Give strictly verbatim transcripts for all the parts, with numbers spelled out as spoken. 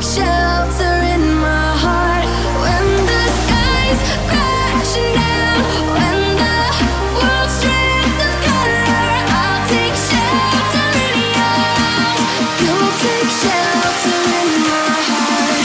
shelter in my heart when the skies crashing down, when the world's stripped of color. I'll take shelter in your arms. You'll take shelter in my heart.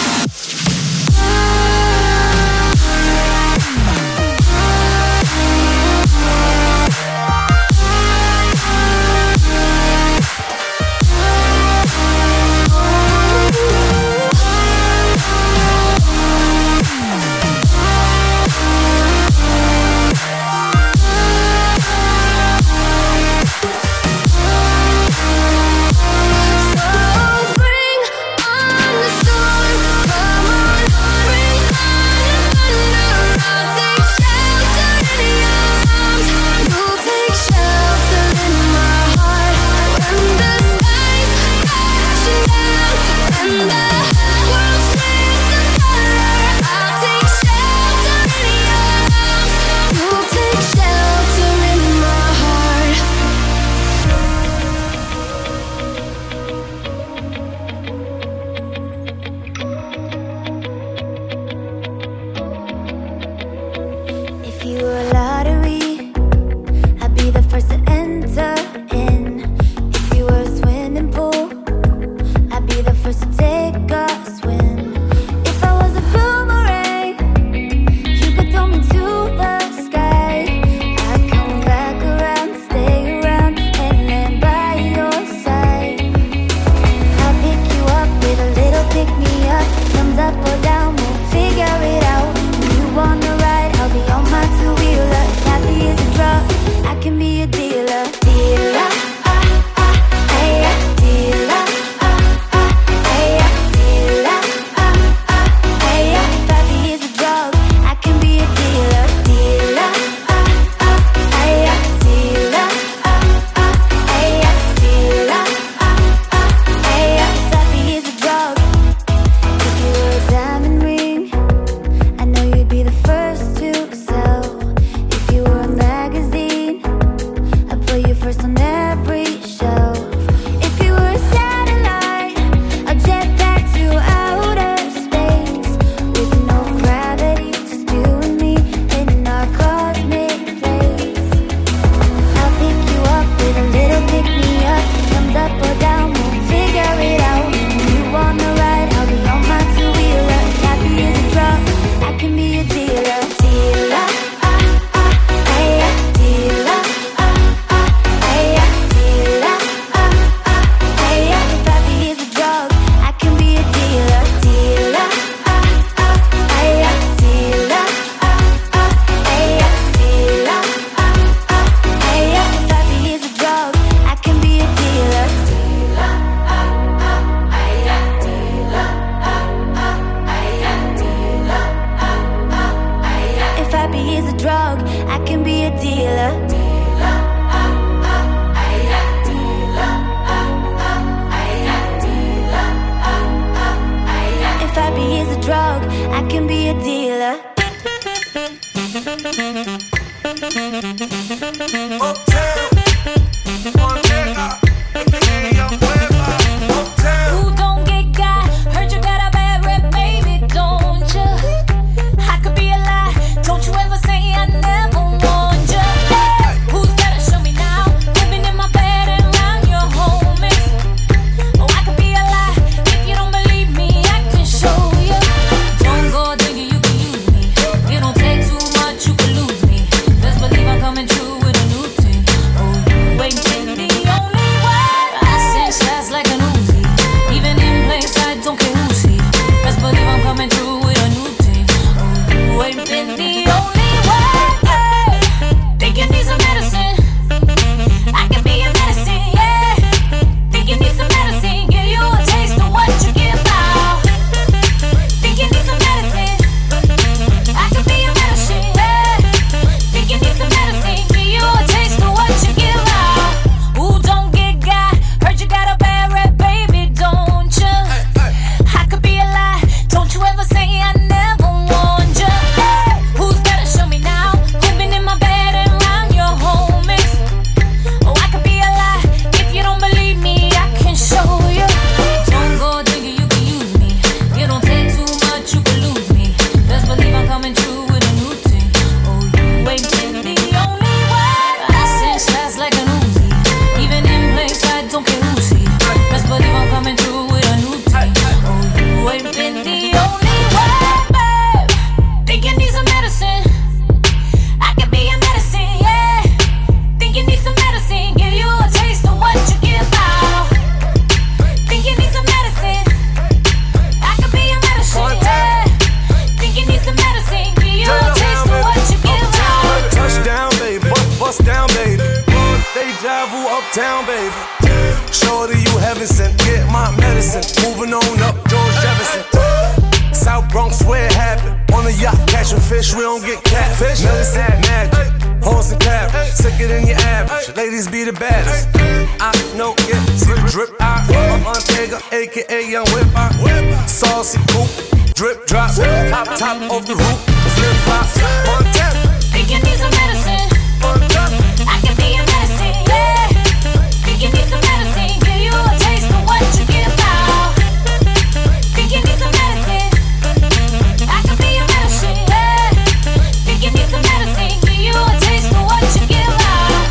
wish we don't get catfish. Medicine, magic, horse and carriage, sicker than your average. Ladies be the baddest. I know it, see the drip out. I'm Montega, aka Young Whip. Saucy coupe, drip drop, top top off the roof, flip flops. Montana. Think you need some medicine? Montana. I can be your medicine. Yeah. Think you need some medicine? Give you a taste of what you give out. Think you need some medicine? I can be your medicine. Yeah. Think you need some medicine? Give you a taste of what you give out.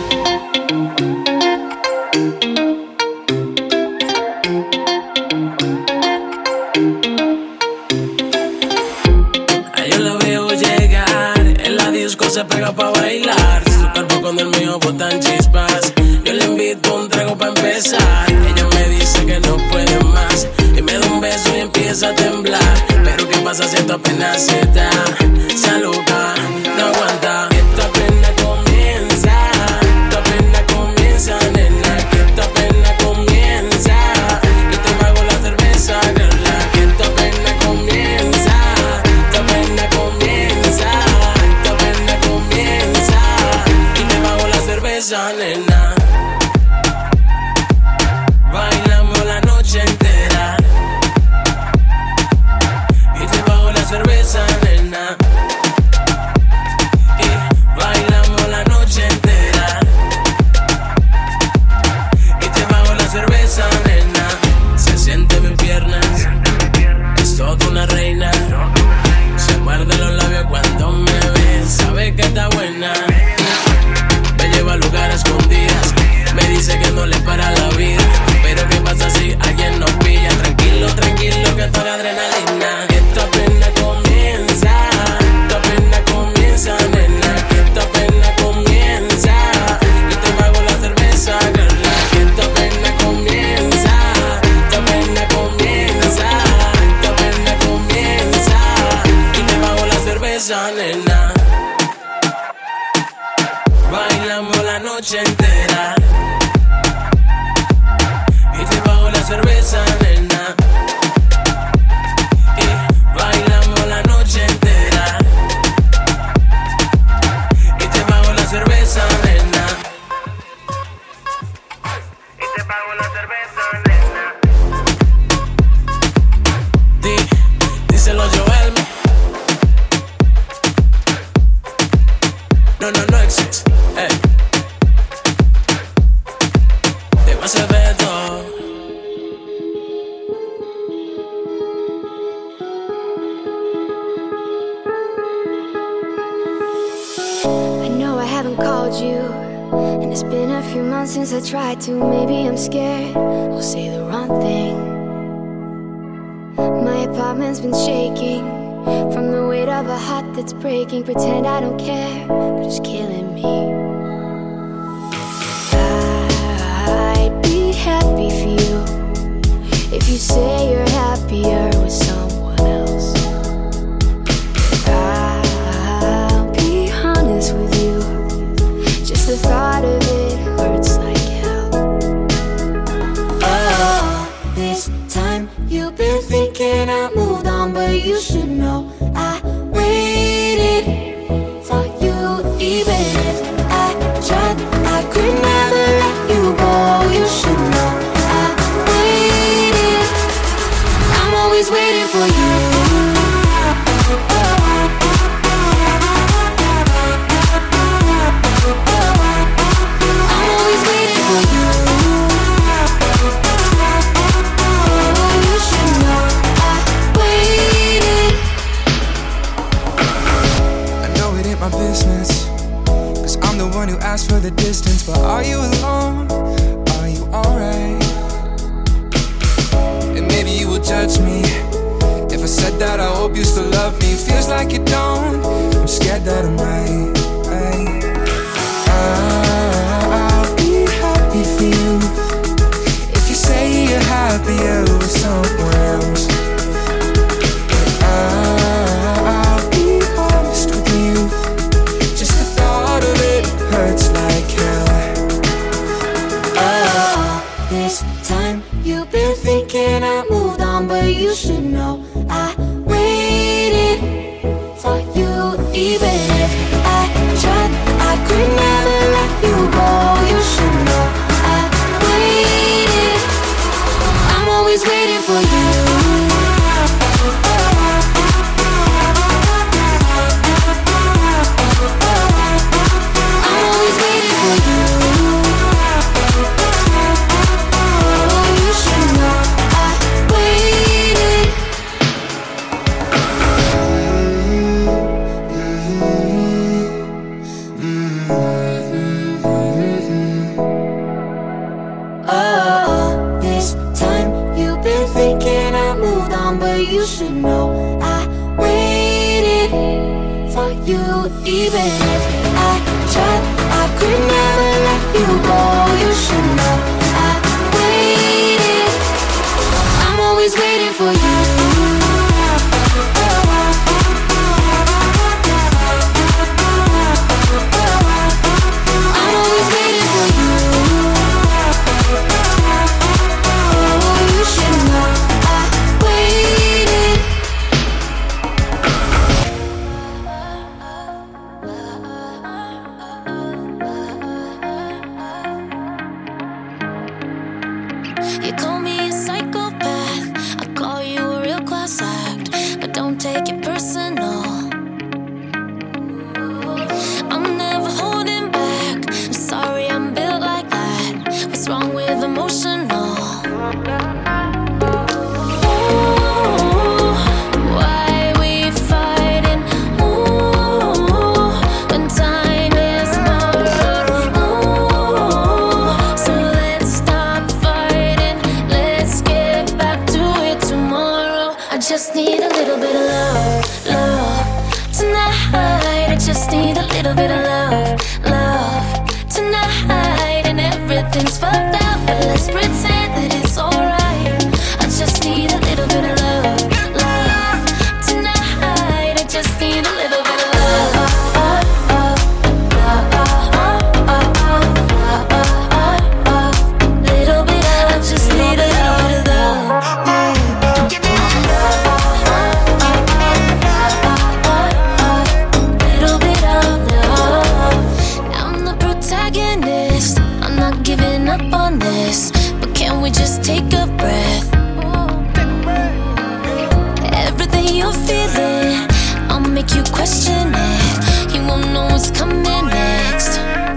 Se pega pa' bailar, su cuerpo con el mío botan chispas. Yo le invito un trago pa' empezar. Ella me dice que no puede más y me da un beso y empieza a temblar. Pero qué pasa si esto apenas se da. Se aloca, no aguanta. Esta pena comienza, esta pena comienza, nena. Que esta pena comienza. Yo te pago la cerveza, girla. Que esta pena comienza, esta pena comienza. Nena, bailamos la noche entera y te bajo la cerveza, nena. Y bailamos la noche entera y te bajo la cerveza, nena. Se siente mis piernas, es toda una reina. Se muerde los labios cuando me ve, sabe que está buena. A lugares escondidas, me dice que no le para la vida. Pero qué pasa si alguien nos pilla. Tranquilo, tranquilo, que toda adrenalina. Que esta pena comienza, esta pena comienza, nena. Que esta pena comienza. Yo te pago la cerveza, girl. Que esta pena comienza, esta pena comienza, esta pena comienza. Y te pago la cerveza, nena. Bailamos la noche entera y te bajo la cerveza, nena. Y bailamos la noche entera y te bajo la cerveza, nena. Y te bajo la cerveza, nena. Di, díselo Joel. No, no, no existe. Hey. Debo saber todo. I know I haven't called you, and it's been a few months since I tried to. Maybe I'm scared I'll say the wrong thing. My apartment's been shaking from the weight of a heart that's breaking. Pretend I don't care, but it's killing me. I'd be happy for you if you say you're happier with someone else. I'll be honest with you, just the thought of it hurts like hell. Oh, this time you've been thinking I moved on, but you should know I waited for you. Even if I tried, I could never let you go. You should know I waited. I'm always waiting for you. I'm always waiting for you. Oh, you should know I waited. I know it ain't my business, cause I'm the one who asked for the distance. But are you alone? Are you alright? And maybe you will judge me if I said that I hope you still love me. Feels like you don't, I'm scared that I might. I'll be happy for you if you say you're happier with someone else. I'll be honest with you, just the thought of it hurts like hell. Oh, this time you've been thinking I moved on, but you should know I waited for you. could never let you go. You should know I waited. I'm always waiting for you. You should know I waited for you. Even if I tried, I could never let you go. You should know I waited. I'm always waiting for you. I'm always waiting for you. Oh, you should know I waited. You call me a psychopath, I call you a real class act, but don't take it personal. I'm never holding back, I'm sorry I'm built like that. What's wrong with emotional? Ooh, why we fighting? Ooh, when time is borrowed. Ooh, so let's stop fighting. Let's get back to it tomorrow. I just need a little bit of love, love tonight. I just need a little bit of love, love tonight. And everything's fucked up, but let's pretend that it's alright. I just need a little bit of love, love tonight. I just need a little bit of love. Little bit of, I just need a little bit of love. Give me little bit of love. I'm the protagonist, I'm not giving up on this, but can we just take a breath? Everything you're feeling, I'll make you question it. You won't know what's coming next.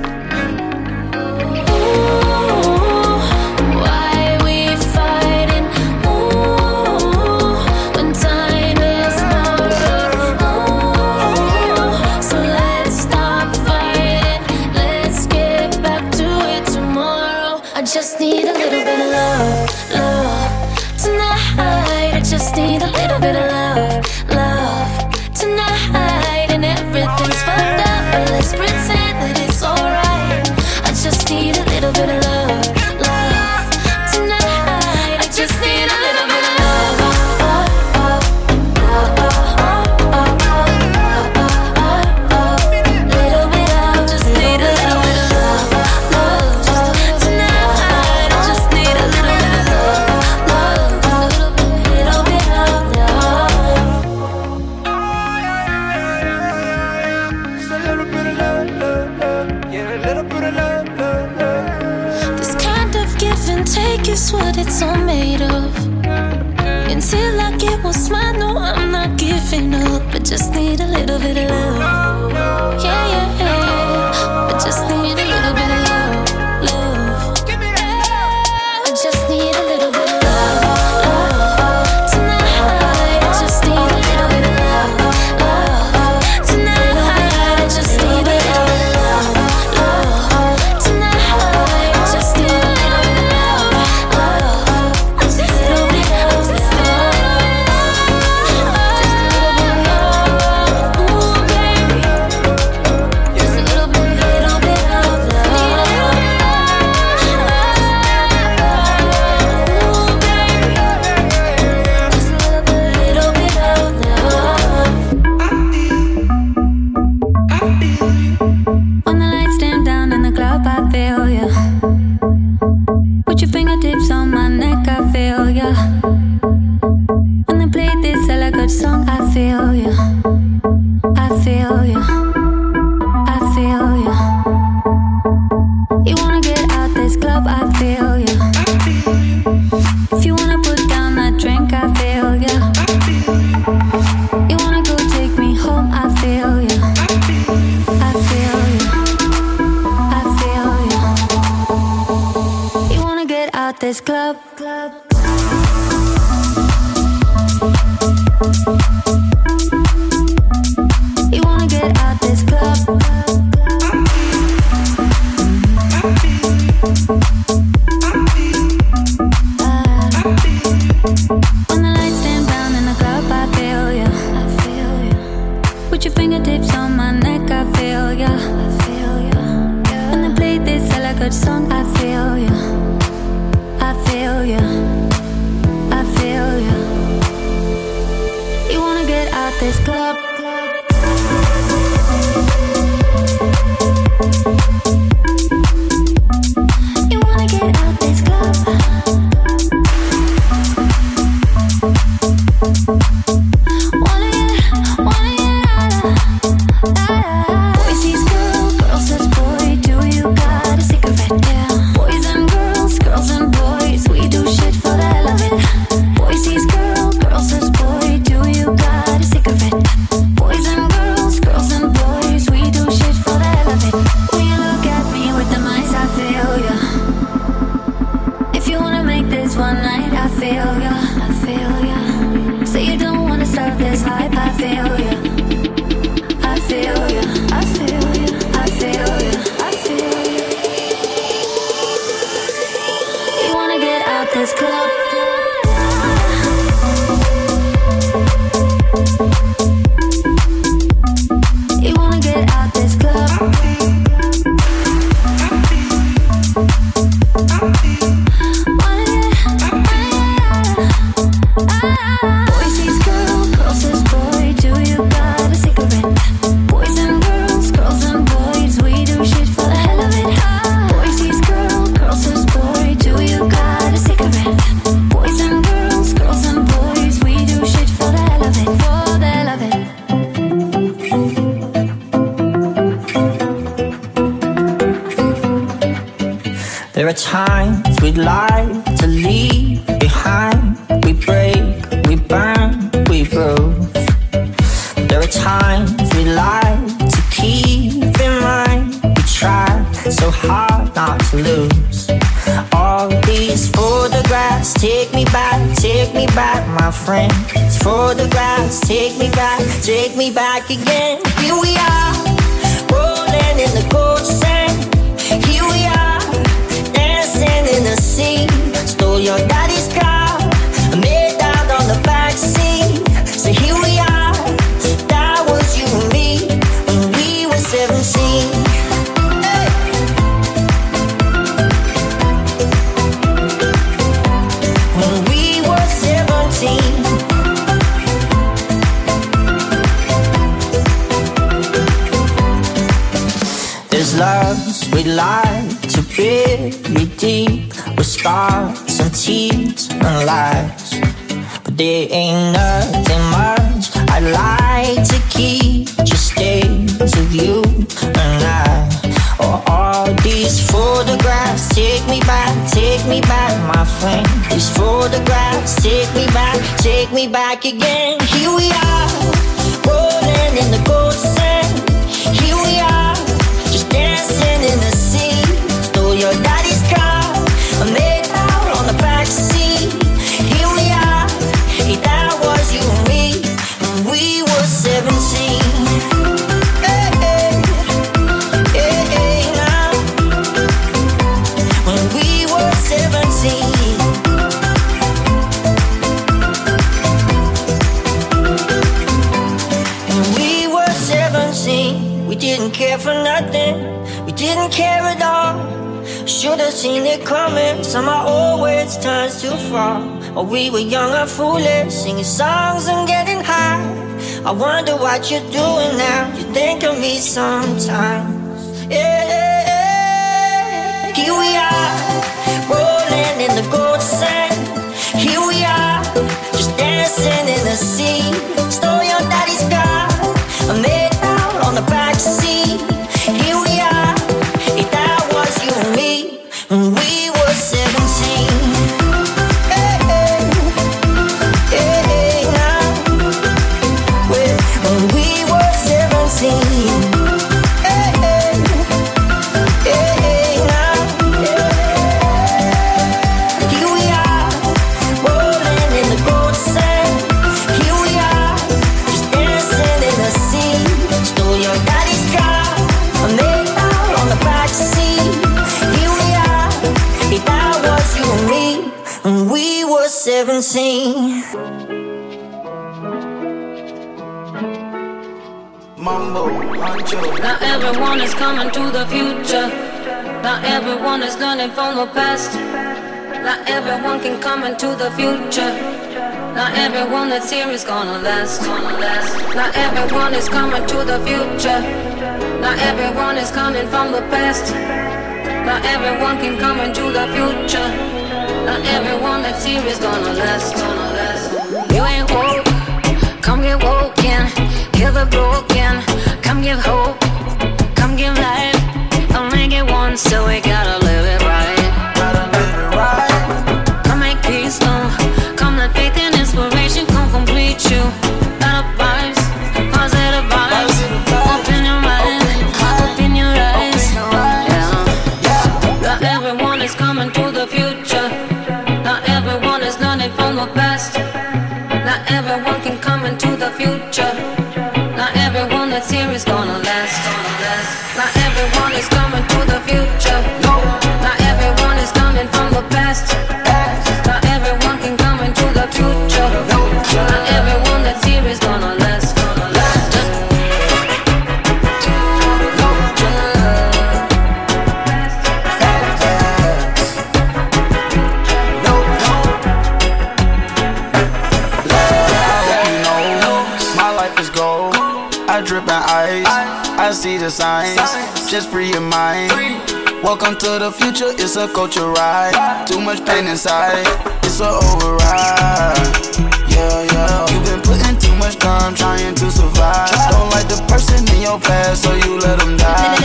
Ooh, why we fighting? Ooh, when time is borrowed. Ooh, so let's stop fighting. Let's get back to it tomorrow. I just need a little bit of love, love tonight. I just need a little bit of love, love tonight. And everything's fucked up, but let's pretend that it's alright. I just need a little bit of love, love tonight. I just need a little bit of love. Little bit of, just need a little bit of love, love tonight. I just need a little bit of love, love, little bit of love. Just a little bit of love, love, love. Yeah, a little bit of love, love, love. This kind of give and take is what it's all made of. Until I get what's mine, no, I'm not giving up. I just need a little bit of love. Yeah, yeah, yeah. I just need a little bit of love, love. I just need a little bit of love, love tonight. I just need a little bit of love, love tonight. I just need a little bit of love, love tonight. I just need a little bit of love, love. Just a little bit of love, just a little bit of love. Ooh, baby. There are times we'd like to leave behind. We break, we burn, we bruise. There are times we'd like to keep in mind. We try so hard not to lose. All these photographs take me back, take me back, my friend. These photographs take me back, take me back again. Here we are, rolling in the gold sand. Here we are, in the sea, stole your daddy's car, made out on the backseat. So here we are, that was you and me when we were seventeen. Hey. When we were seventeen. There's loves we like to bury deep with scars and tears and lies, but there ain't nothing much I'd like to keep. Just days of you and I. Oh, all these photographs take me back, take me back, my friend. These photographs take me back, take me back again. Here we are, rolling in the gold sand. Here we are, just dancing in the sea. Stole your daddy's car, made out on the backseat. Here we are, hey, that was you and me when we were seventeen. Hey, hey, hey, hey, now. When we were seventeen. When we were seventeen, we didn't care for nothing. We didn't care at all. Should've seen it coming. Somehow always turns too far. Or we were young and foolish, singing songs and getting high. I wonder what you're doing now. You think of me sometimes. Yeah. Here we are, rolling in the gold sand. Here we are, just dancing in the sea. Stole your daddy's car, made out on the backseat. Here we are, hey, that was you and me when we were seventeen. Hey, hey, hey, hey, now. When we were seventeen. Hey, hey, hey, hey, now. Here seventeen. Mambo, Rancho. Now everyone is coming to the future. Now everyone is learning from the past. Now everyone can come into the future. Now everyone that's here is gonna last. Now everyone is coming to the future. Now everyone is coming from the past. Now everyone can come into the future. Now everyone that's here is gonna last. You ain't woke, come get woken. Heal the broken, come give hope, come give life. I'll make it once, so we gotta live it right. Gotta live it right. Come make peace, no. Come let faith and inspiration come complete you. Better vibes, positive vibes. Open your mind, open your eyes. Yeah. Not everyone is coming to the future. Not everyone is learning from the past. Not everyone can come into the future. Not everyone that's here is gonna last. Not everyone is coming to the future. Not everyone is coming from the past. Not everyone can come into the future. Not everyone that's here is gonna last. I drip and ice, I see the signs, just free your mind. Welcome to the future, it's a culture ride. Too much pain inside, it's a override. Yeah, yeah, you've been putting too much time trying to survive. Don't like the person in your past, so you let them die.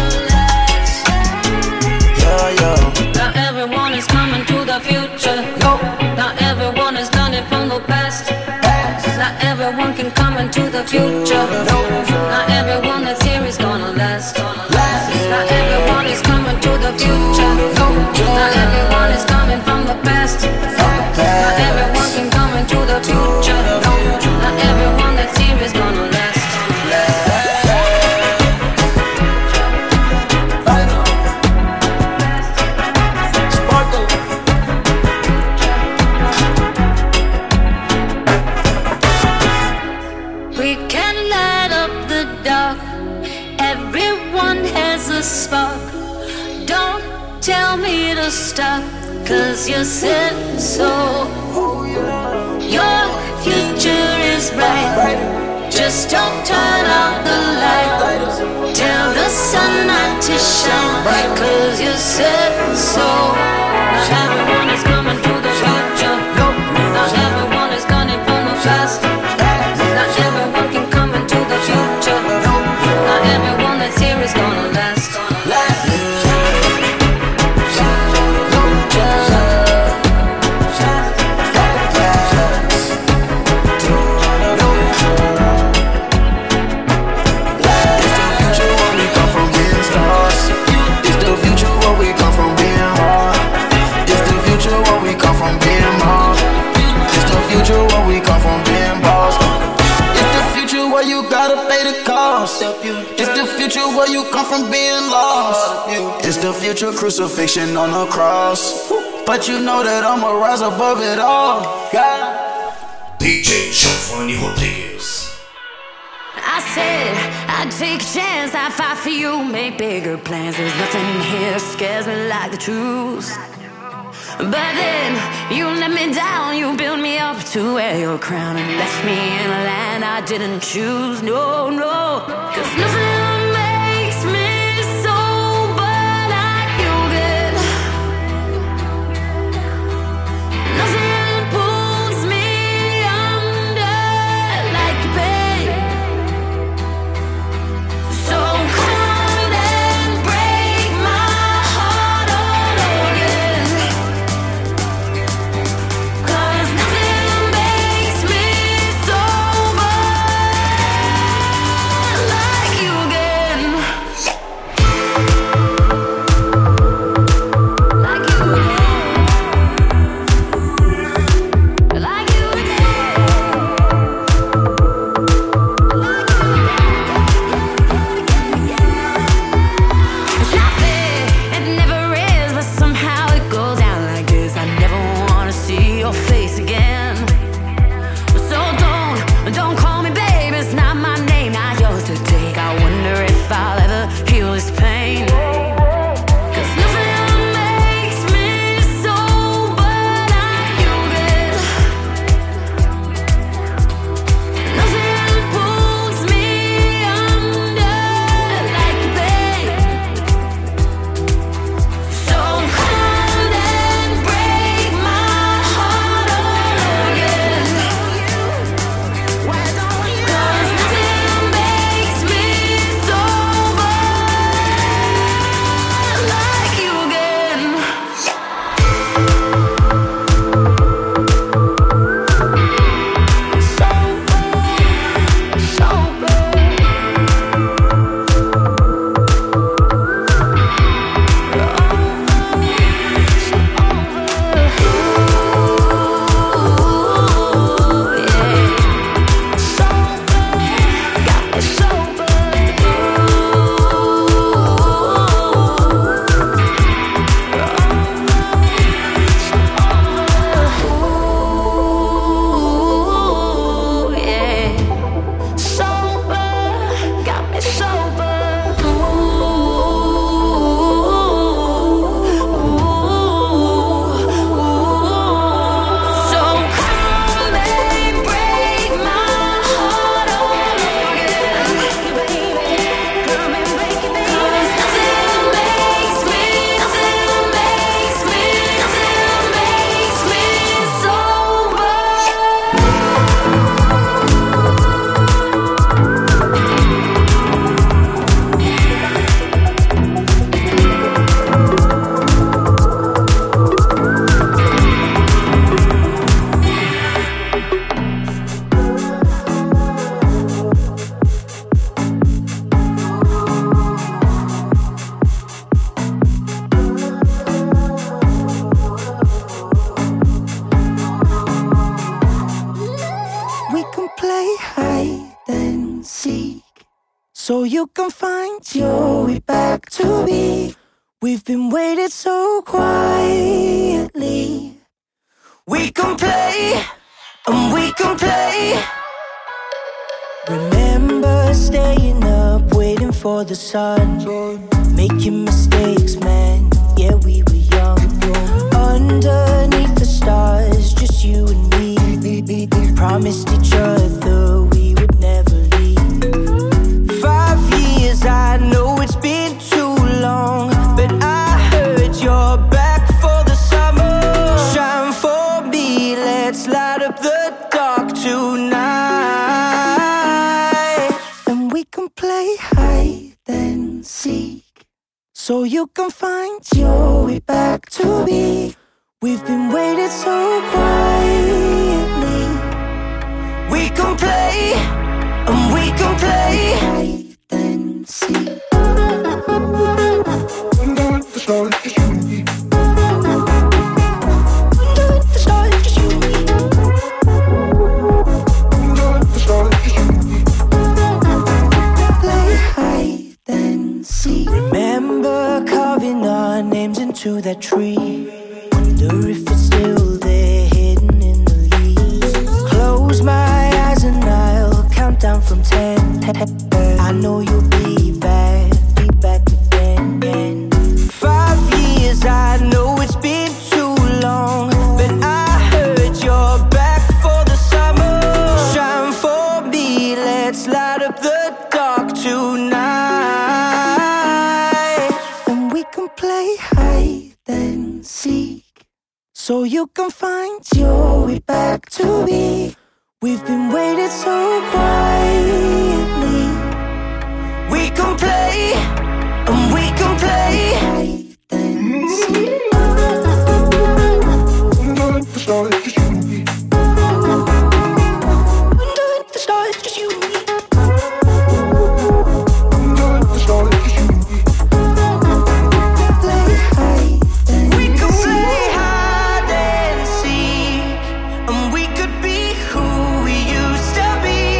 Yeah, yeah. Not everyone is coming to the future. Not everyone is learning from the past. Not everyone can come into the future. Not everyone that's here is gonna last. Not everyone is coming to the future. Not everyone is coming from the past. Not everyone can come into the future. Not everyone that's here is gonna last. Spark. Don't tell me to stop, cause you said so. Your future is bright. Just don't turn out the light. Tell the sun not to shine, cause you said so. Not everyone is coming to the future. Not everyone is coming from the past. Not everyone can come into the future. Not everyone that's here is gonna last. It's the future where you come from being lost. It's the future crucifixion on the cross. But you know that I'ma rise above it all. Yeah. D J Giovanni Rodriguez. I said I'd take a chance, I'd fight for you, make bigger plans. There's nothing here scares me like the truth. But then you let me down, you built me up to wear your crown and left me in a land I didn't choose. No, no, cause nothing makes me sober like you did. Nothing pulls me under like your pain. So come and break my heart all again. Cause nothing makes me sober like you get. space again. So don't, don't call me babe, it's not my name, not yours to take. I wonder if I'll ever heal this pain. Cause nothing makes me sober like you did. Nothing pulls me under like the pain. So come and break my heart all again. Why don't you? Cause nothing makes me sober like you again. We can play hide and seek, so you can find your way back to me. We've been waiting so quietly. We can play, and we can play. Remember staying up, waiting for the sun, making mistakes, man. Yeah, we were young. Underneath the stars, just you and me. Promised each other we would never leave. Five years, I know it's been too long, but I heard you're back for the summer. Shine for me, let's light up the dark tonight. And we can play hide and seek, so you can find your way back to me. We've been waiting so quietly. We can play, and we can play hide and seek. Underneath the stars, just you and me. Underneath the stars, just you and me. Underneath the stars, just you and me. Play hide and seek. Remember carving our names into that tree. Wonder if it's still there, hidden in the leaves. Close my eyes and I'll count down from ten. I know you'll be back, be back again. Five years, I know it's been too long, but I heard you're back for the summer. Shine for me, let's light up the dark tonight. And we can play hide and seek, so you can find your way back to me. We've been waiting so quietly. We can play, and we can play hide and seek. Underneath the stars, just you and me. Underneath the stars, just you and me. Underneath the stars, just you and me. Play hide and we can play hide and seek, and we could be who we used to be.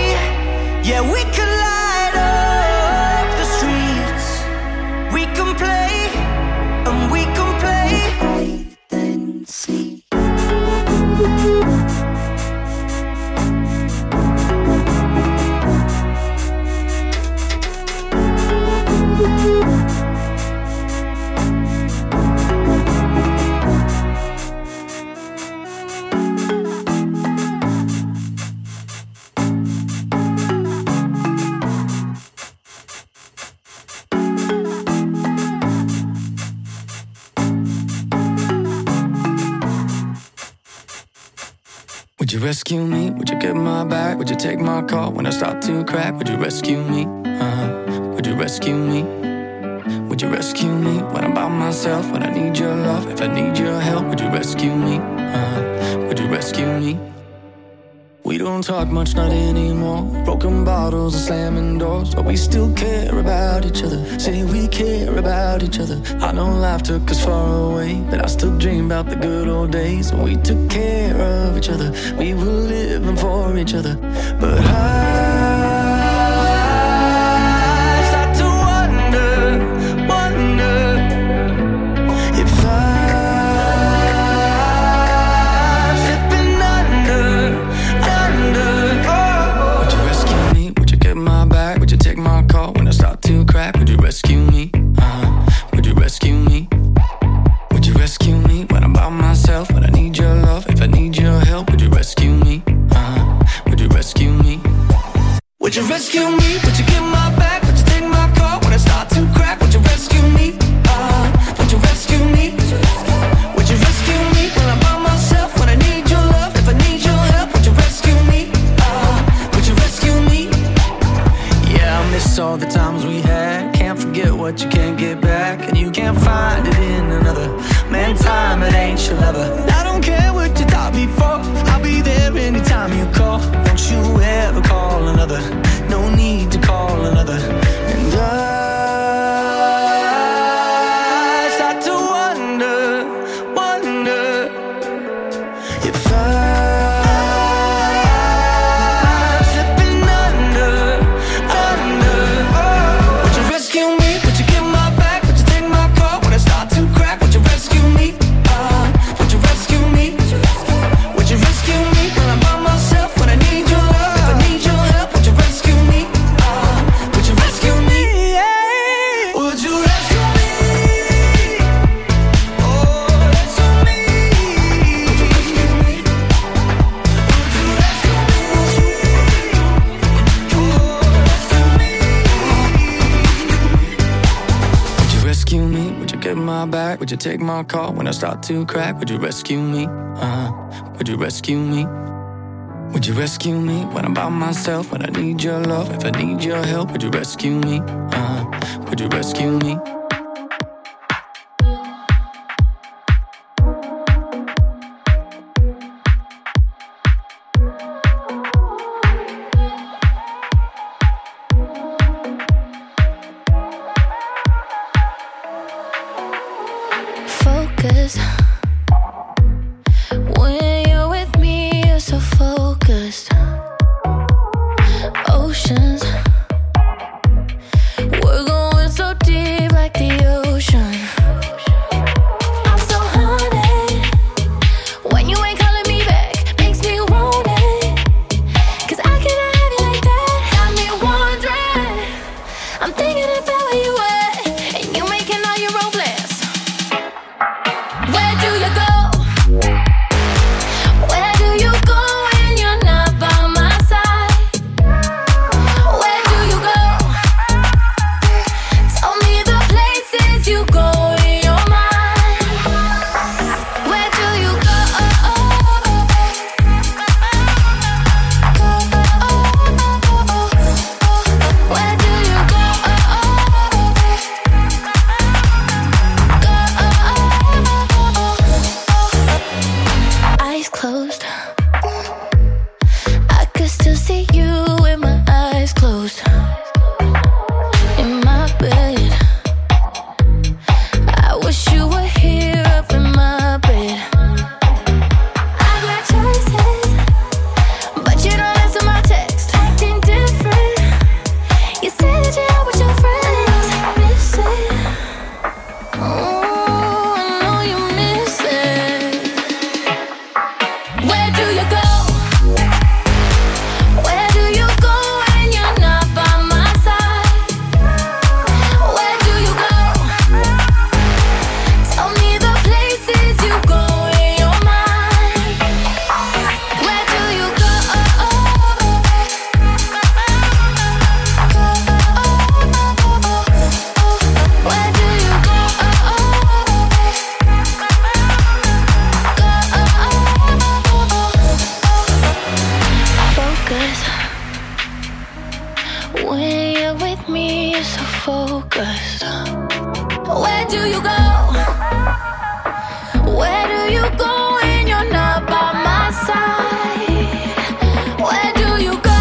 rescue me? Would you get my back? Would you take my call when I start to crack? Would you rescue me? Uh-huh. Would you rescue me? Would you rescue me when I'm by myself? When I need your love, if I need your help, would you rescue me? Uh-huh. Would you rescue me? We don't talk much, not anymore. Broken bottles and slamming doors, but we still care about each other. Say we care about each other. I know life took us far away, but I still dream about the good old days when we took care of each other. We were living for each other. But I start to wonder, wonder if I'm slipping under. Would you rescue me? Would you get my back? Would you take my call when I start to crack? Would you rescue me? Uh-huh. Would you rescue me? Would you rescue me when I'm by myself? When I need your love, if I need your help, would you rescue me? Uh-huh. Would you rescue me? Would you rescue me? Would you get my back? Would you take my call when I start to crack? Would you rescue me? Uh-huh. Would you rescue me? Would you rescue me when I'm by myself? When I need your love, if I need your help, would you rescue me? Miss all the times we had. Can't forget what you can't get back, and you can't find it in another. Man, time, it ain't your lover. I don't care what you thought before, I'll be there anytime you call. Don't you ever call another, no need to call another. And I start to wonder, wonder if I back? Would you take my call when I start to crack? Would you rescue me? Uh-huh. Would you rescue me? Would you rescue me when I'm by myself? When I need your love, if I need your help, would you rescue me? Uh-huh. Would you rescue me? When you're with me, you're so focused. Oceans, we're going so deep like the ocean. I'm so honey when you ain't calling me back, makes me want it. Cause I cannot have you like that. Got me wondering, I'm thinking about where you at, and you making all your own plans. Where do you go? Where do you go when you're not by my side? Where do you go? Tell me the places you go in your mind. Where do you go? Where do you go? Eyes closed, I could still see you with my eyes closed. In my bed, I wish you were here up in my bed. I got choices, but you don't answer my text. Acting different, you say that you're out with your friends. Miss it, oh, I know you miss it. Where do you go? Where do you go when you're not by focused. Where do you go? Where do you go when you're not by my side? Where do you go?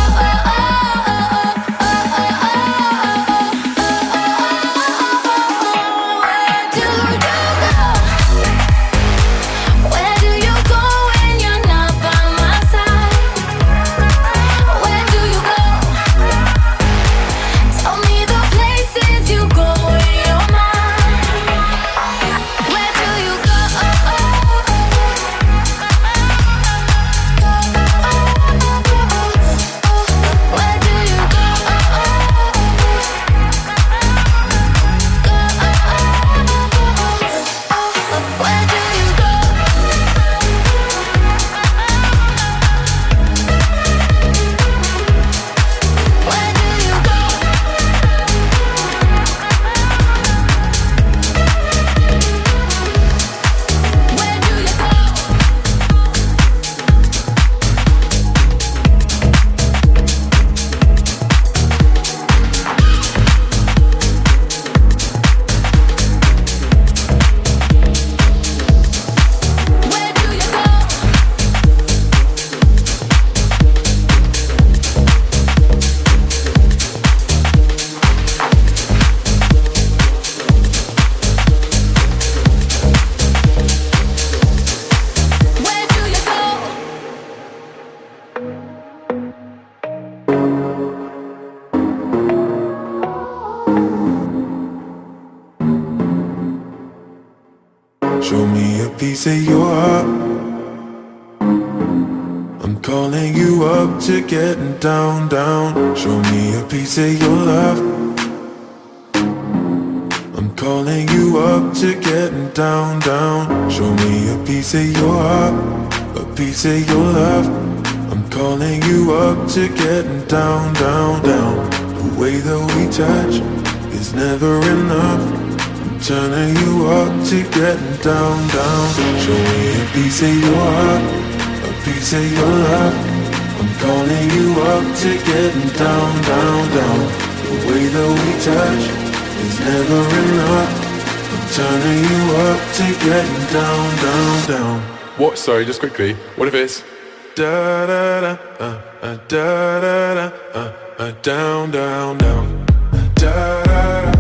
Show me a piece of your heart. I'm calling you up to getting down, down. Show me a piece of your love. I'm calling you up to getting down, down. Show me a piece of your heart, a piece of your love. I'm calling you up to getting down, down, down. The way that we touch is never enough. Turning you up to getting down, down. Show me a piece of your heart, a piece of your love. I'm calling you up to getting down, down, down. The way that we touch is never enough. I'm turning you up to getting down, down, down. What? Sorry, just quickly. What if it's da da da uh, uh, da da da uh, uh, down, down, down. Da da da.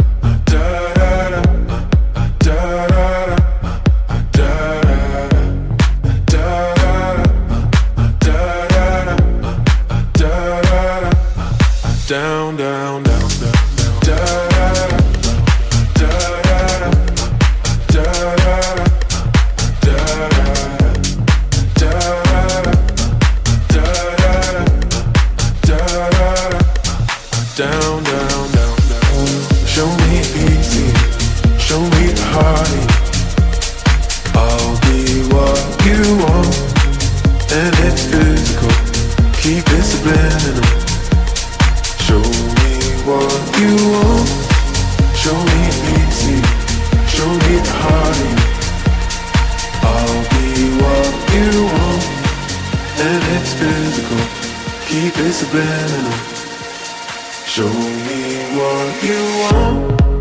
Down, down, down, down, da da da da da da down, down, down, down. Show me easy, show me the heartache. I'll be what you want, and it's physical. Keep it subliminal. Show me what you want. Show me easy. Show me the heartache. I'll be what you want, and it's physical. Keep it subliminal. Show me what you want.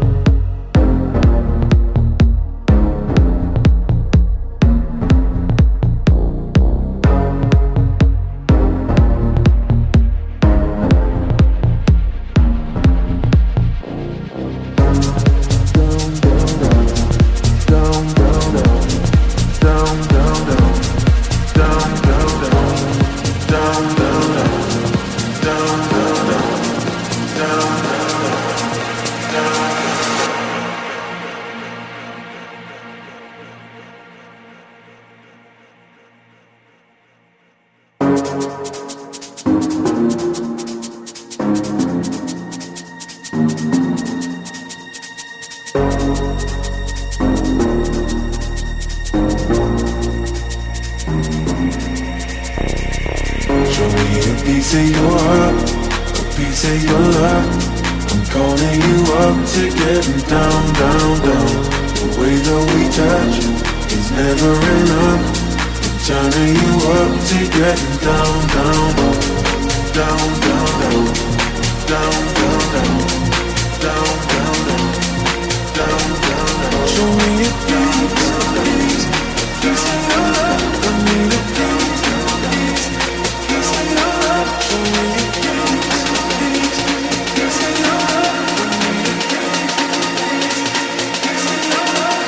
piece of your heart, a piece of your love. I'm calling you up to getting down, down, down. The way that we touch is never enough. I'm turning you up to getting down, down, down, down, down, down, down, down, down, down, down, down, down. Show me a piece, piece, piece of your love. I need a piece, piece, piece of your love. Show me a piece, piece, piece of your love. I need a piece, piece, piece of your love.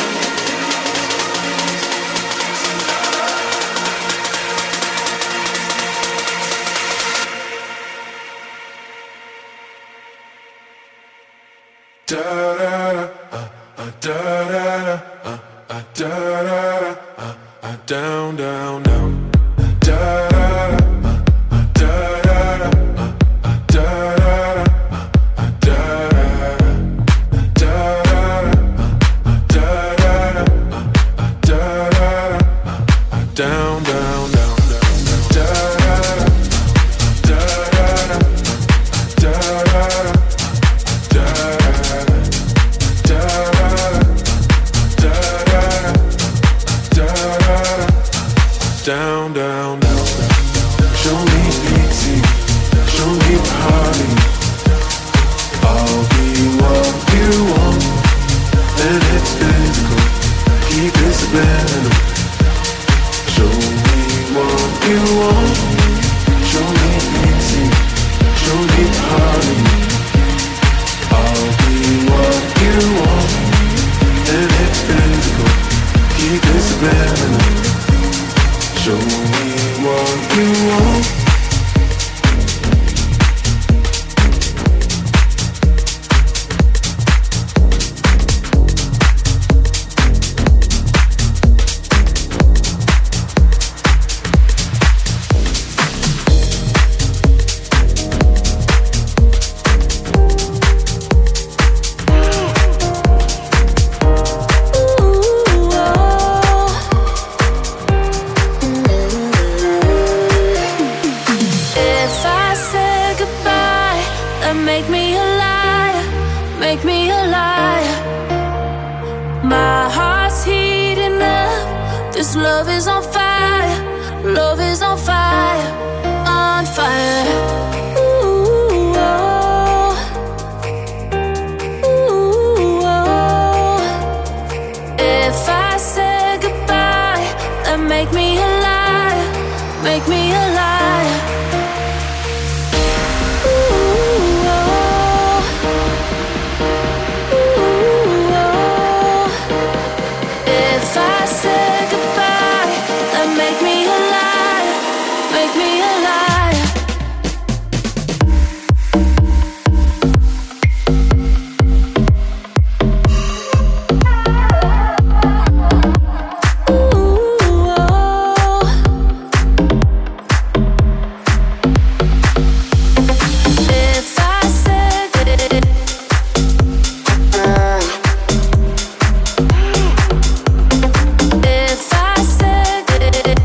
Da da da, uh, uh, da da da, uh, uh, da da da, uh, uh, down, down, down. Da da da, uh, uh, da da da, uh, uh, da da da, uh, uh, da da da, uh, uh, da da da, uh, uh, da da da, uh, uh, down, down, down, down, da da da, da da da, da da da. Down, down, down, down. Show me pity, show me party. I'll be what you want, and it's physical. Keep it subliminal. Show me what you want. Show me pity, show me party. I'll be what you want, and it's physical. Keep it subliminal. Show me what you want. This love is on fire, love is on fire, on fire. Ooh, oh. Ooh, oh. If I say goodbye, then make me a liar, make me a liar. Ooh, oh. Ooh, oh. If I say make me a liar, make me a liar. Ooh, oh. If I said it, if I said it.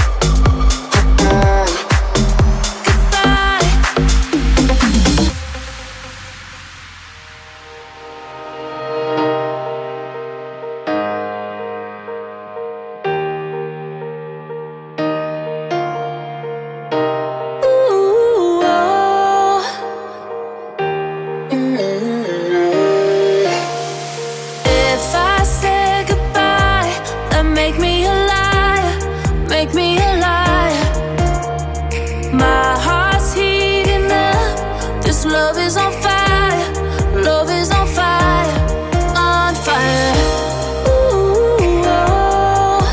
Make me a liar, make me a liar. My heart's heating up. This love is on fire, love is on fire, on fire. Ooh, oh.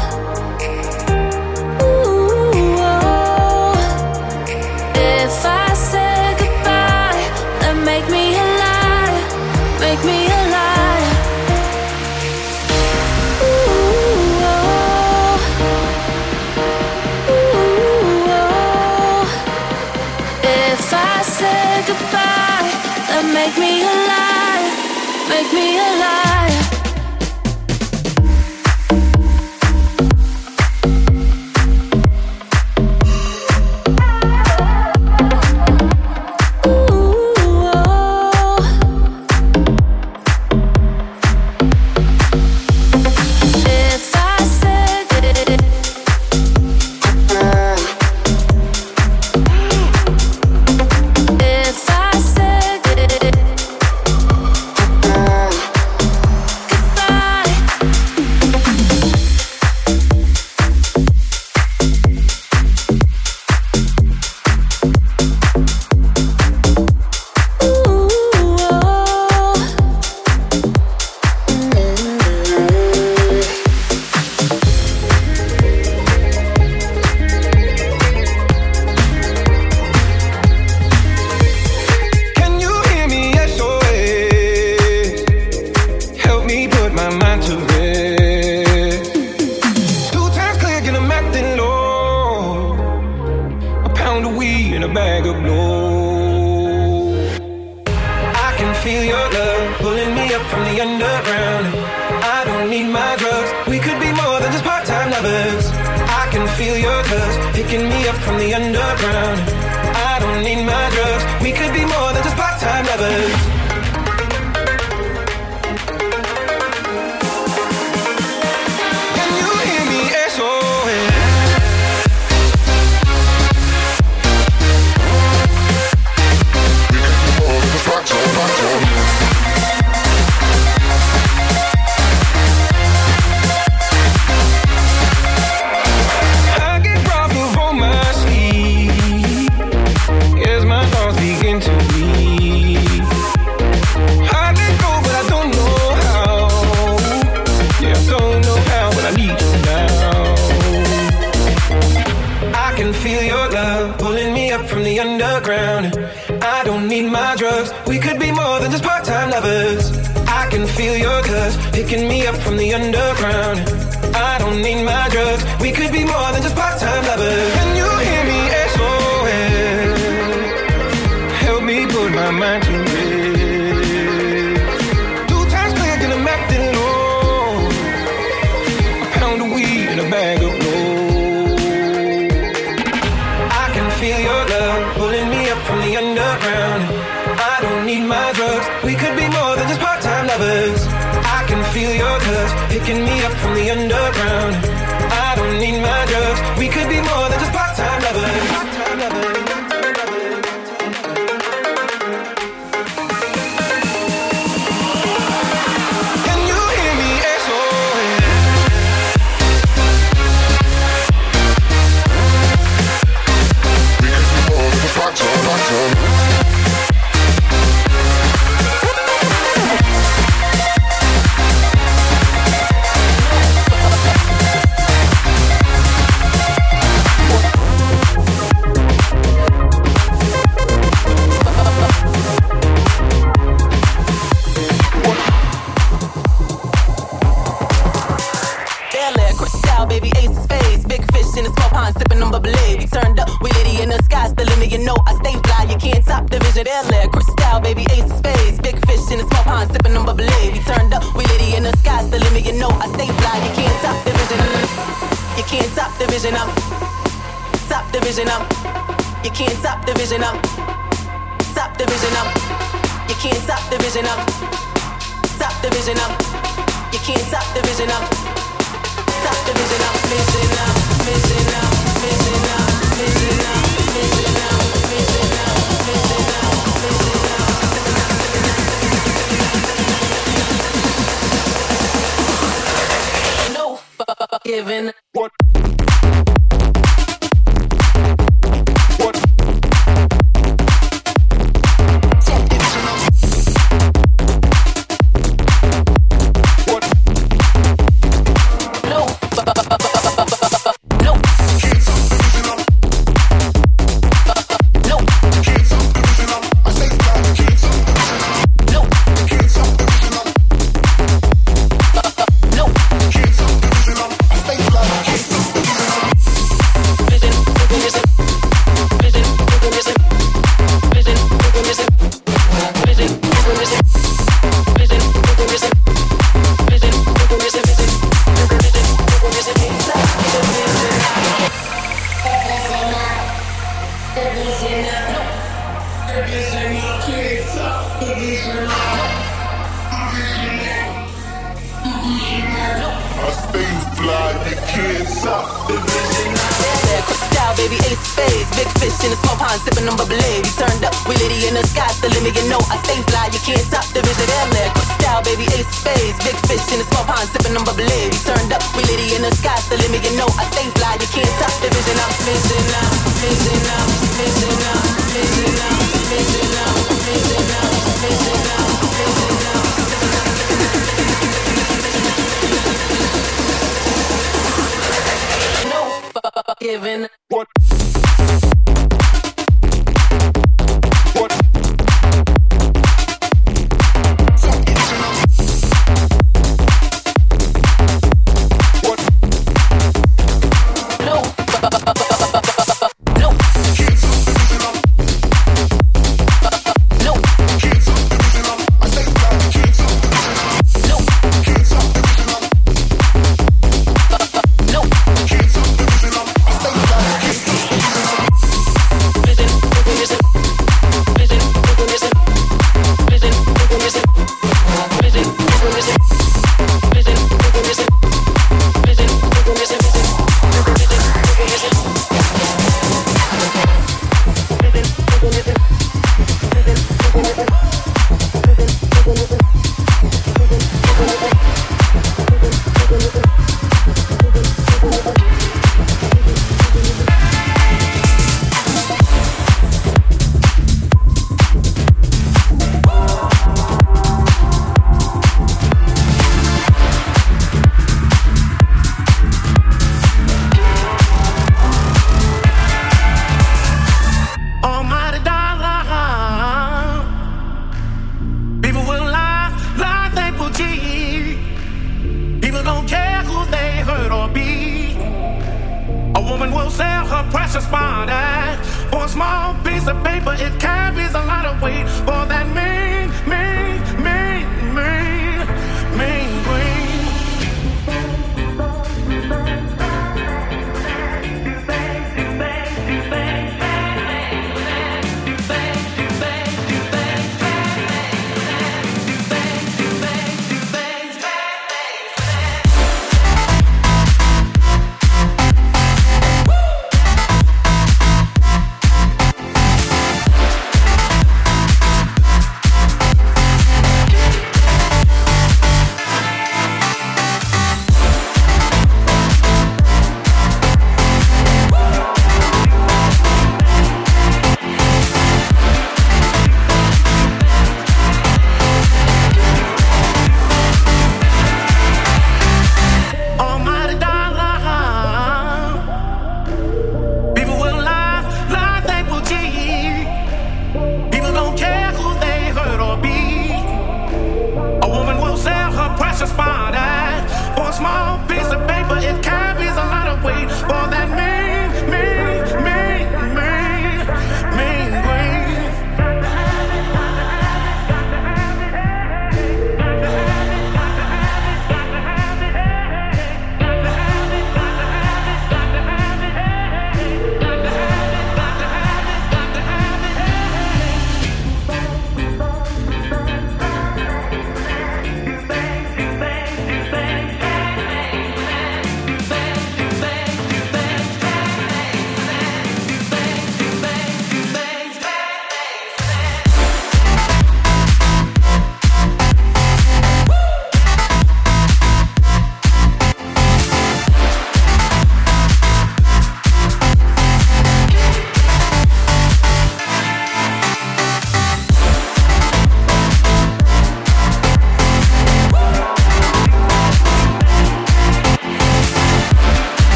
Ooh, oh. If I say goodbye, then make me a liar, make me a liar. If I say goodbye, then make me a liar, make me a liar. Ooh, oh. If I said it, if I said it. pound of weed and a bag of blow. I can feel your love pulling me up from the underground. I don't need my drugs, we could be more than just part-time lovers. I can feel your touch picking me up from the underground. I don't need my drugs, we could be more than just part-time lovers. Can you hear me? S O S. I get robbed of all my sleep as my thoughts begin to leave. I let go, but I don't know how. Yeah, I don't know how, but I need you now. I can feel your love pulling me up from the underground. I don't need my drugs, we could be more than just part-time lovers. I can feel your touch picking me up from the underground. I don't need my drugs, we could be more than just part-time lovers. Can you hear me? S O S. Help me put my mind to rest. Two times clear and I'm acting low. A pound of weed and a bag of blow. I can feel your love pulling me up from the underground. I don't need my drugs, we could be more than just part-time lovers. I can feel your touch picking me up from the underground. I don't need my drugs, we could be more than just part-time lovers. Part-time lovers. Can you hear me? S O S. We could be more than just part-time, part-time. Baby, ace of spades, big fish in a small pond, sipping on bubbly. We turned up, we litty in the sky, still limit, you know I stay fly. You can't top the vision, air crystal, baby, ace of spades, big fish in a small pond, sipping on bubbly. We turned up, we litty in the sky, still limit, you know I stay fly. You can't top the vision, you can't top the vision up, top the vision up. You can't top the vision up, top the vision up. You can't top the vision up, top the vision up. You can't top the vision up. Stop the vision up, vision up, vision up, vision up, vision up, vision up, vision up, vision up, vision up. No fuck giving. What? Giving. What? No. No. a smart ass. For a small piece of paper, it carries a lot of weight. For that mean, mean, mean, mean, mean green.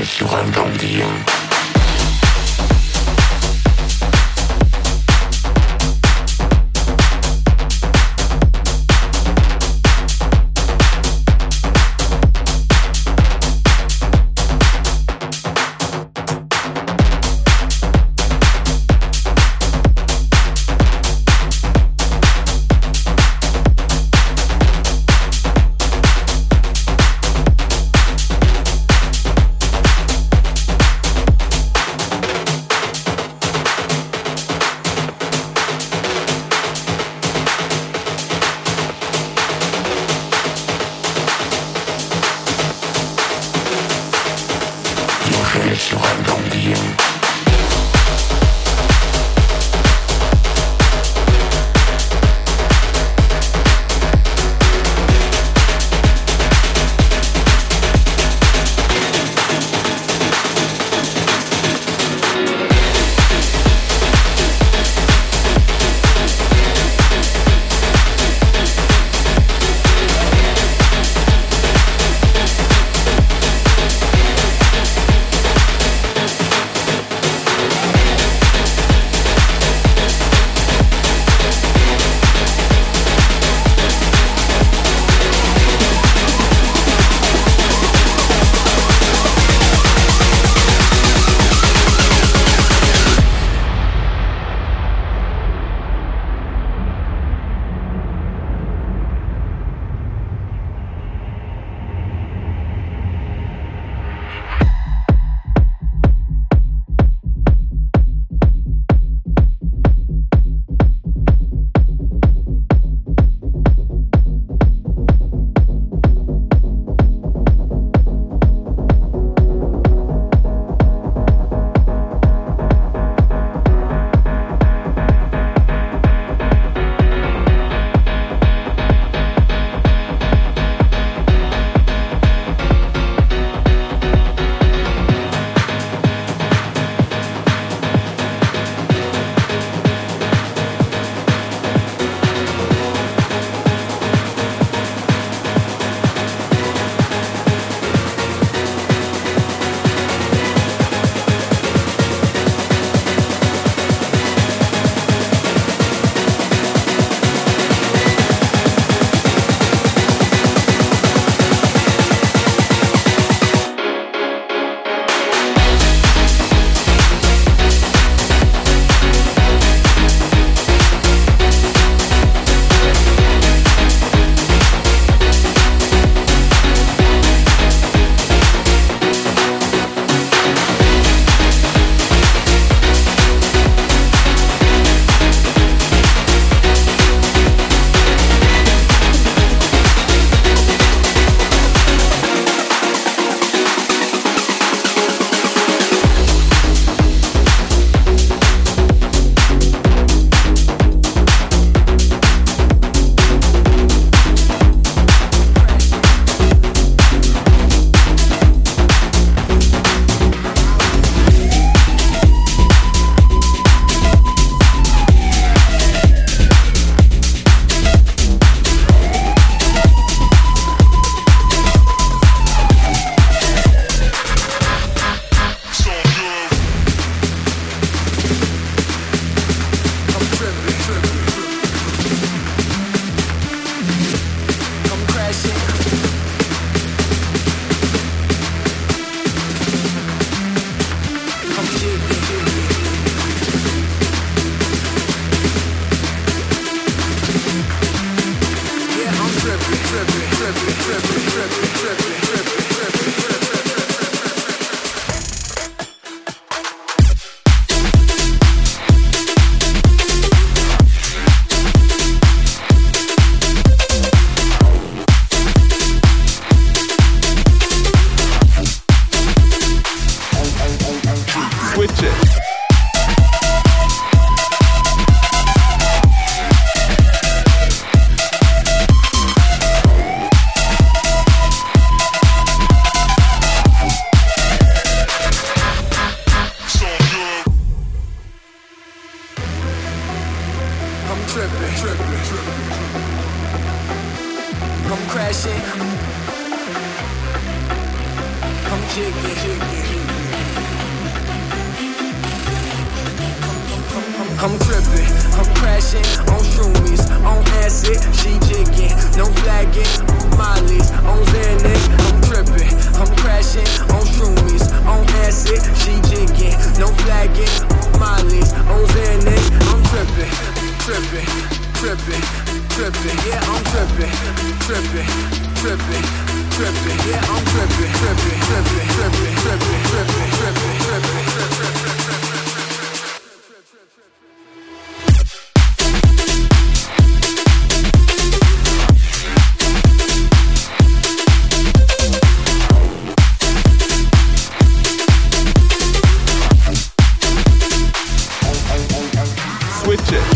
sur un dandillon. Sur un dandillon. Come crashing. Come jiggy. I'm tripping, I'm crashing on shroomies, on acid, she jigging, no flagging, Molly's on Xanax. I'm tripping, I'm crashing on shroomies, on acid, she jigging, no flagging, Molly's on Xanax. I'm tripping, tripping, tripping, tripping, yeah, I'm tripping, tripping, tripping, tripping, yeah, I'm tripping, tripping, tripping, tripping, tripping, tripping, tripping, tripping, tripping. Switch it.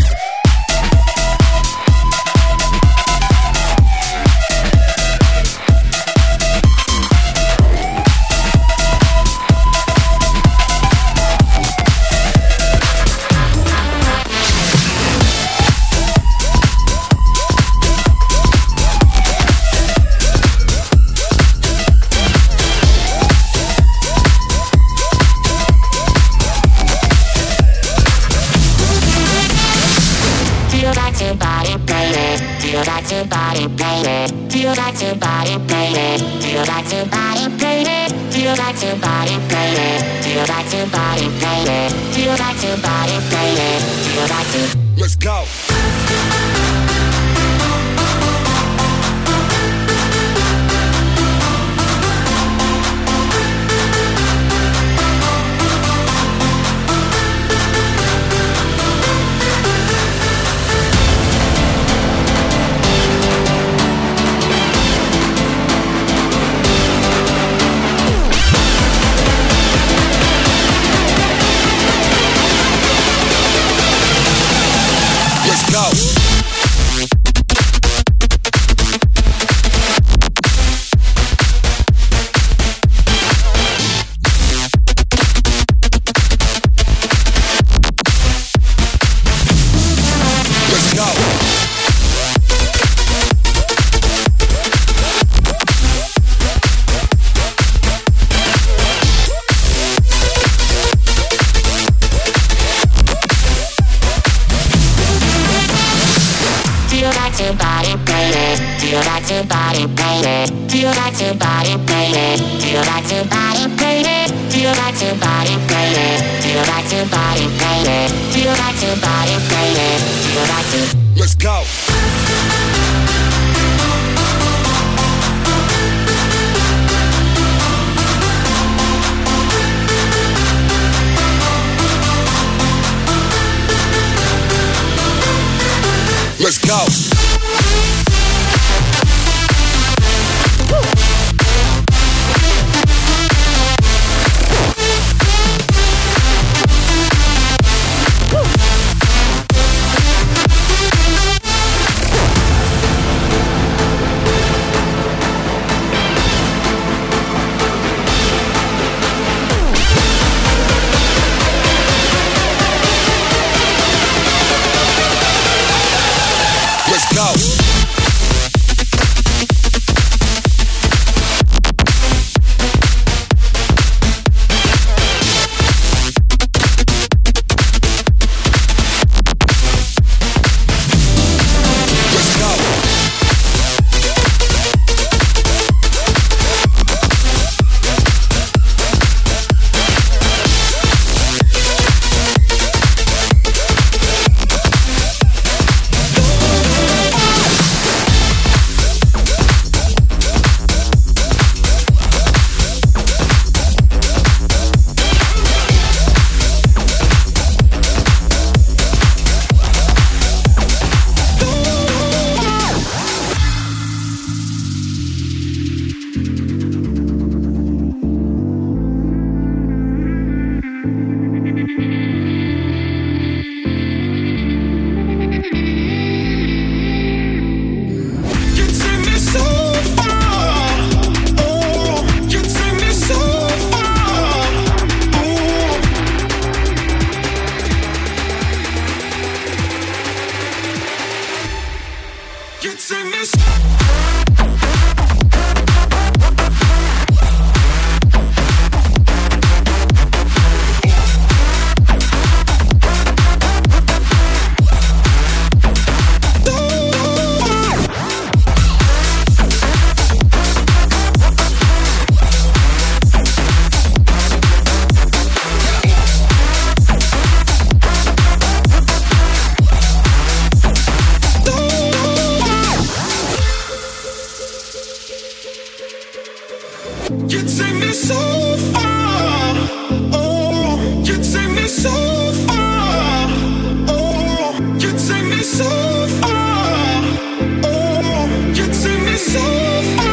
Let's go. Let's go. Let's go. Let's go. You take me so far. Oh, you take me so far. Oh, you take me so far. Oh, you take me so far.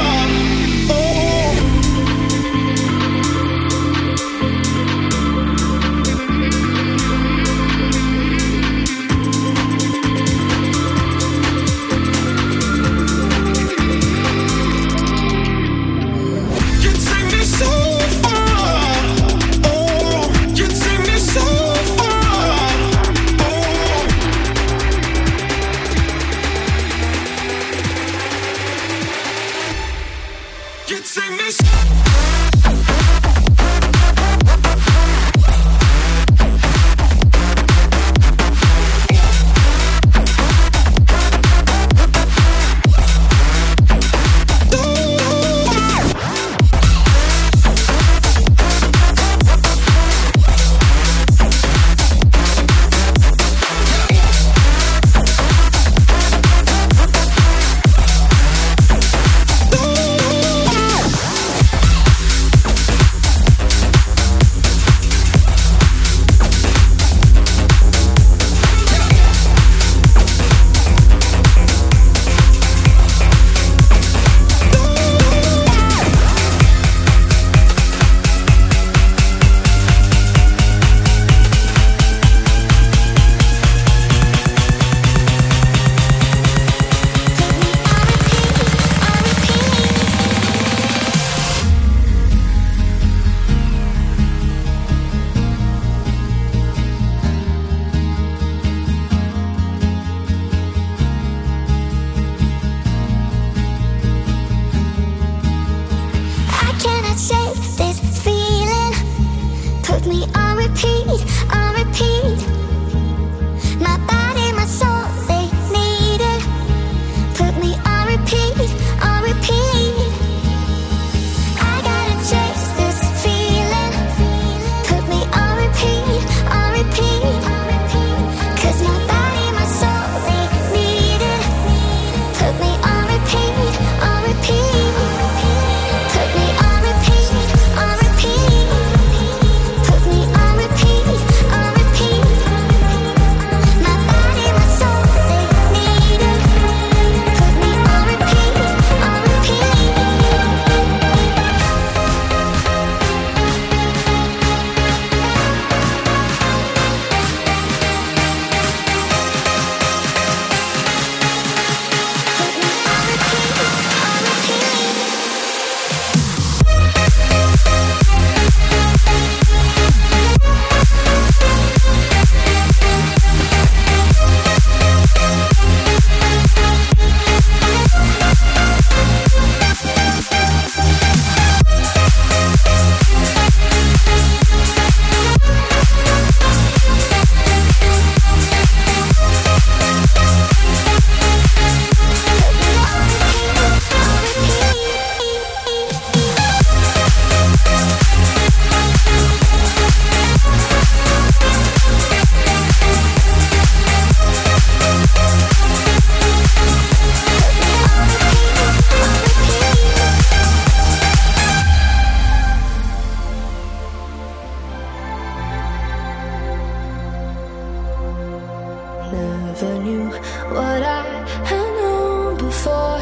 Never knew what I had known before.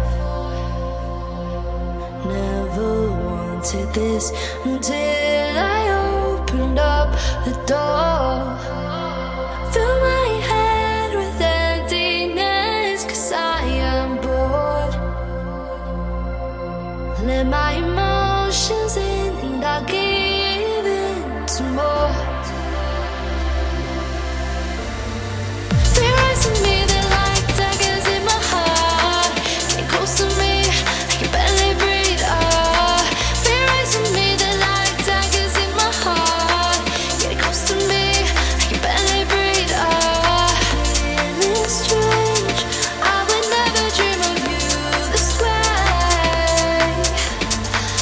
Never wanted this until I opened up the door. Fill my head with emptiness, 'cause I am bored. Let my emotions in and I'll give in to more. To me, they're like daggers in my heart. Get close to me, I can barely breathe. Ah, fear eyes on me, they're like daggers in my heart. Get close to me, I can barely breathe. Ah, feeling strange. I would never dream of you this way.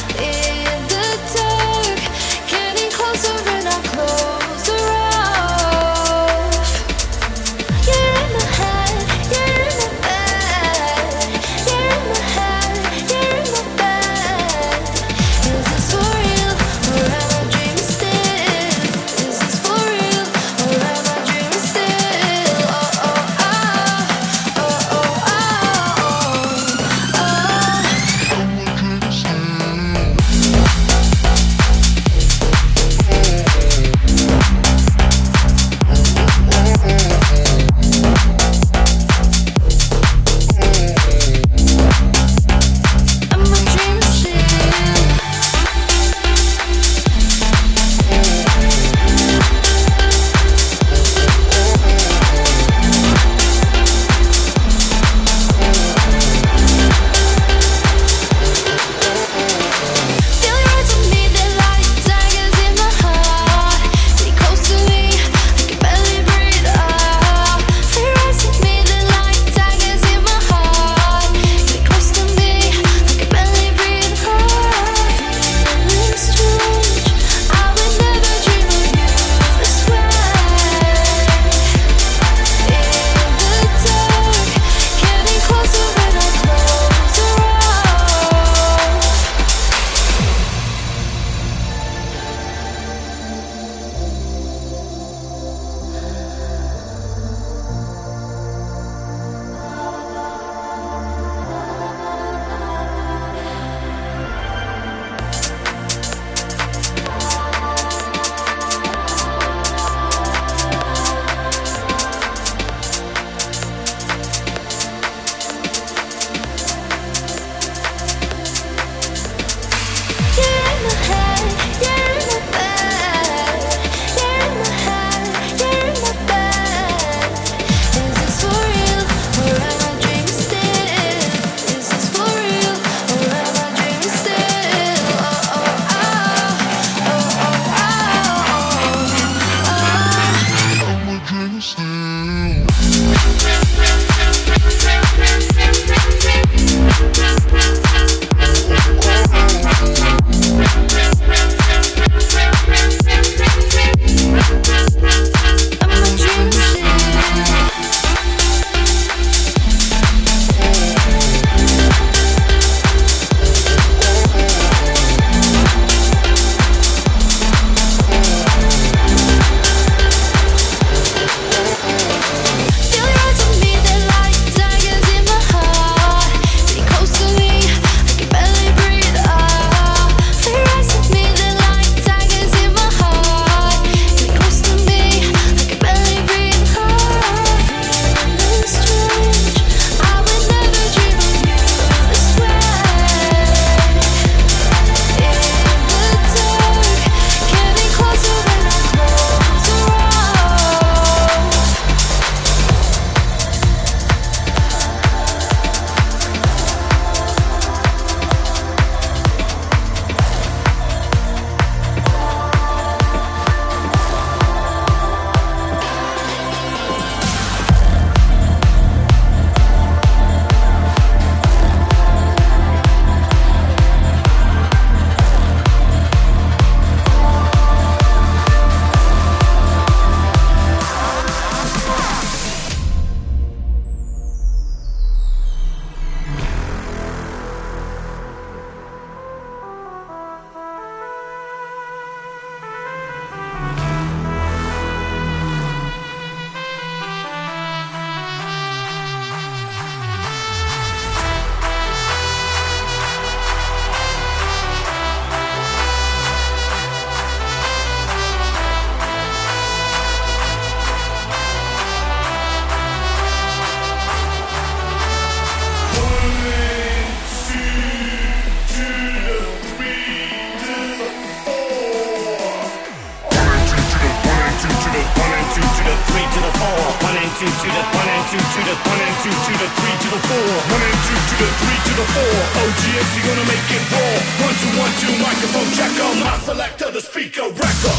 two to the one and two to the one and two to the three to the four. One and two to the three to the four. O G M C gonna make it raw. One two one two microphone checker. My selector, the speaker wrecker.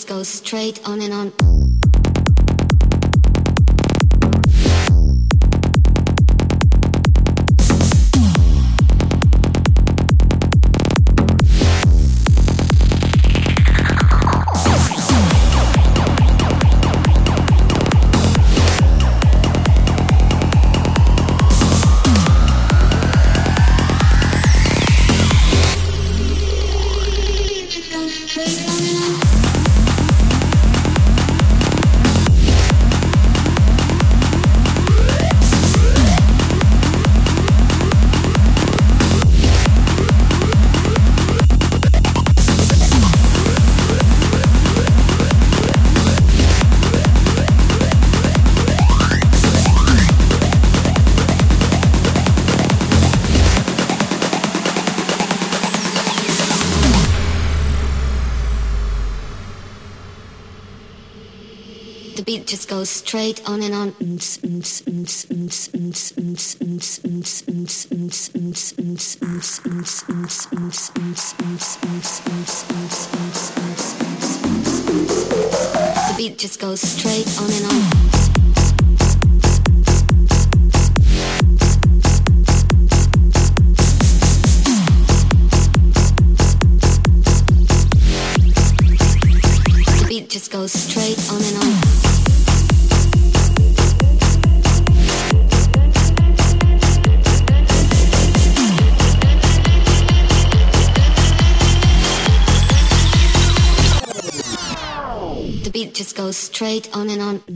goes straight on and on. The beat just goes straight on and on. The beat just goes straight on and on. The beat just goes straight on and on. The beat just goes straight on and on.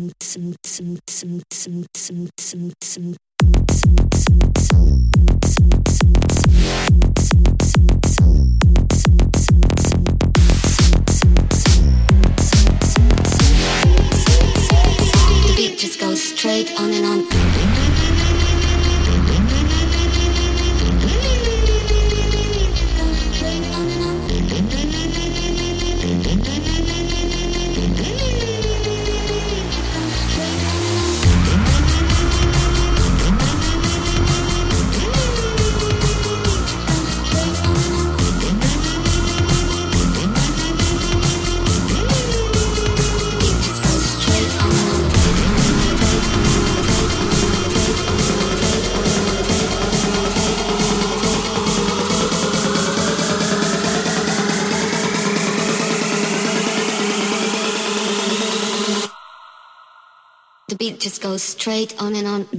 The beat just goes straight on and on. The beat just goes straight on and on.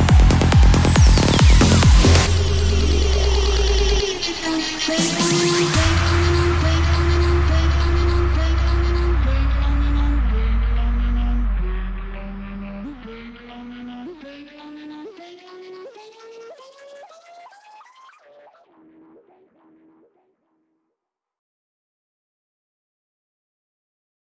Straight